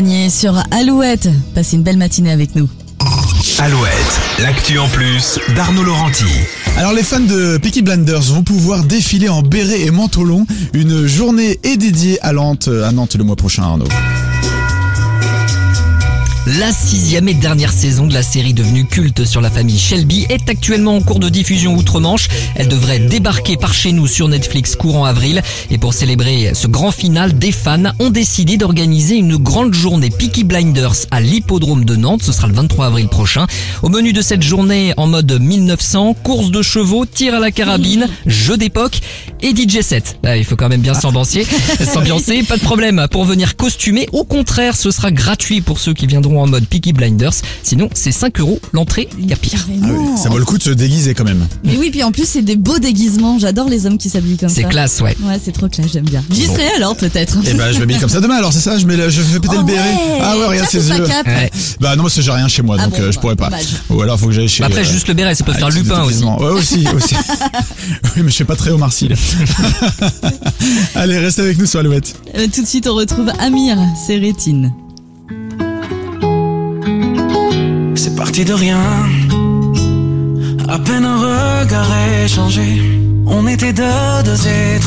Montagnier sur Alouette. Passez une belle matinée avec nous. Alouette, l'actu en plus d'Arnaud Laurenti. Alors les fans de Peaky Blinders vont pouvoir défiler en béret et manteau long. Une journée est dédiée à Nantes le mois prochain, Arnaud. La 6e et dernière saison de la série devenue culte sur la famille Shelby est actuellement en cours de diffusion outre-Manche. Elle devrait débarquer par chez nous sur Netflix courant avril. Et pour célébrer ce grand final, des fans ont décidé d'organiser une grande journée Peaky Blinders à l'hippodrome de Nantes. Ce sera le 23 avril prochain. Au menu de cette journée, en mode 1900, course de chevaux, tir à la carabine, jeu d'époque et DJ set. Là, il faut quand même bien s'ambiancer. Pas de problème pour venir costumer. Au contraire, ce sera gratuit pour ceux qui viendront en mode Peaky Blinders. Sinon, c'est 5 € l'entrée, il y a pire. Ah oui, ça vaut le coup de se déguiser quand même. Mais oui, puis en plus, c'est des beaux déguisements. J'adore les hommes qui s'habillent comme ça. C'est classe, ouais. Ouais, c'est trop classe, j'aime bien. J'y serai alors, peut-être. Et bah, je m'habille comme ça demain, alors c'est ça, je fais péter le béret. Ah ouais, regarde ses yeux. Ouais. Bah non, parce que j'ai rien chez moi, donc je pourrais pas. Dommage. Ou alors faut que j'aille chez... Après, juste le béret, ça peut faire Lupin aussi. Ouais, aussi. Oui, mais je fais pas très Omar Sy. Allez, reste avec nous sur Alouette. Tout de suite, on retrouve Amir, c'est Rétine. C'est parti de rien, à peine un regard échangé, on était deux étoiles.